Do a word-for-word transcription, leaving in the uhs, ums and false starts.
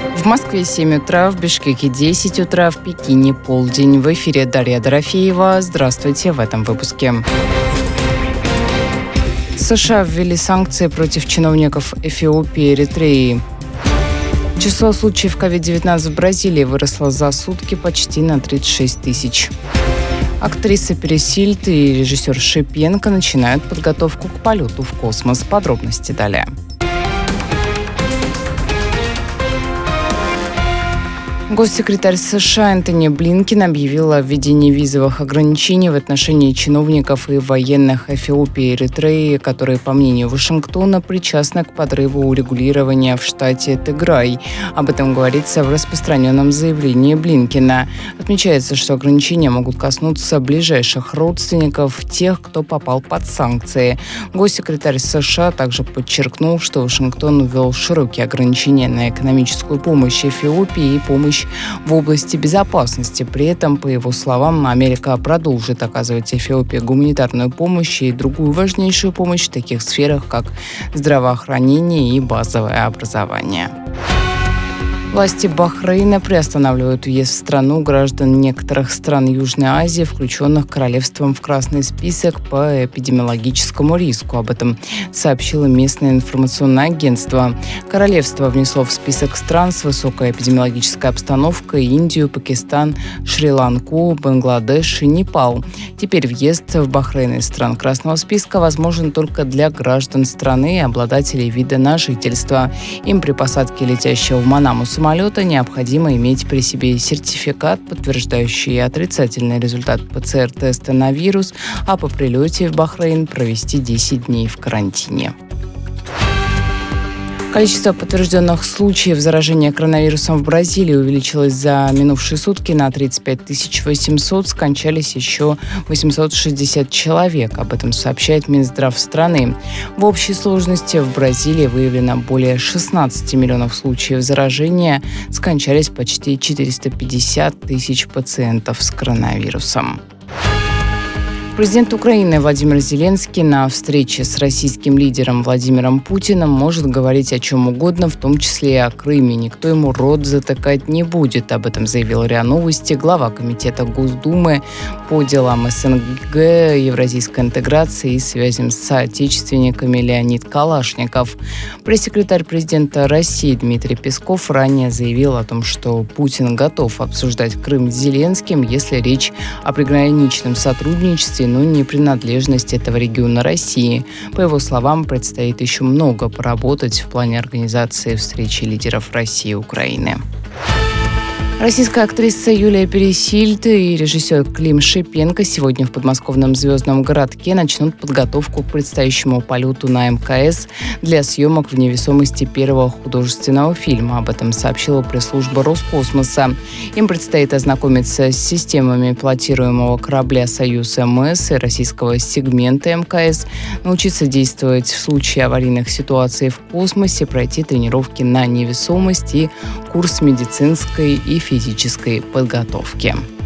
В Москве семь утра, в Бишкеке десять утра, в Пекине полдень. В эфире Дарья Дорофеева. Здравствуйте в этом выпуске. США ввели санкции против чиновников Эфиопии и Эритреи. Число случаев ковид девятнадцать в Бразилии выросло за сутки почти на тридцать шесть тысяч. Актриса Перес Хильтон и режиссер Шипенко начинают подготовку к полету в космос. Подробности далее. Госсекретарь США Энтони Блинкен объявил о введении визовых ограничений в отношении чиновников и военных Эфиопии и Эритреи, которые, по мнению Вашингтона, причастны к подрыву урегулирования в штате Тиграй. Об этом говорится в распространенном заявлении Блинкена. Отмечается, что ограничения могут коснуться ближайших родственников тех, кто попал под санкции. Госсекретарь США также подчеркнул, что Вашингтон ввел широкие ограничения на экономическую помощь Эфиопии и помощь в области безопасности. При этом, по его словам, Америка продолжит оказывать Эфиопии гуманитарную помощь и другую важнейшую помощь в таких сферах, как здравоохранение и базовое образование. Власти Бахрейна приостанавливают въезд в страну граждан некоторых стран Южной Азии, включенных королевством в красный список по эпидемиологическому риску. Об этом сообщило местное информационное агентство. Королевство внесло в список стран с высокой эпидемиологической обстановкой Индию, Пакистан, Шри-Ланку, Бангладеш и Непал. Теперь въезд в Бахрейн из стран красного списка возможен только для граждан страны и обладателей вида на жительство. Им при посадке летящего в Манаму самолета необходимо иметь при себе сертификат, подтверждающий отрицательный результат ПЦР-теста на вирус, а по прилете в Бахрейн провести десять дней в карантине. Количество подтвержденных случаев заражения коронавирусом в Бразилии увеличилось за минувшие сутки на тридцать пять тысяч восемьсот, скончались еще восемьсот шестьдесят человек. Об этом сообщает Минздрав страны. В общей сложности в Бразилии выявлено более шестнадцать миллионов случаев заражения, скончались почти четыреста пятьдесят тысяч пациентов с коронавирусом. Президент Украины Владимир Зеленский на встрече с российским лидером Владимиром Путиным может говорить о чем угодно, в том числе и о Крыме. Никто ему рот затыкать не будет. Об этом заявил РИА Новости глава Комитета Госдумы по делам СНГ, евразийской интеграции и связям с соотечественниками Леонид Калашников. Пресс-секретарь президента России Дмитрий Песков ранее заявил о том, что Путин готов обсуждать Крым с Зеленским, если речь о приграничном сотрудничестве, но не принадлежность этого региона России. По его словам, предстоит еще много поработать в плане организации встречи лидеров России и Украины. Российская актриса Юлия Перес Хильтон и режиссер Клим Шипенко сегодня в подмосковном звездном городке начнут подготовку к предстоящему полету на МКС для съемок в невесомости первого художественного фильма. Об этом сообщила пресс-служба Роскосмоса. Им предстоит ознакомиться с системами пилотируемого корабля «Союз-МС» и российского сегмента МКС, научиться действовать в случае аварийных ситуаций в космосе, пройти тренировки на невесомость и курс медицинской и физической подготовки.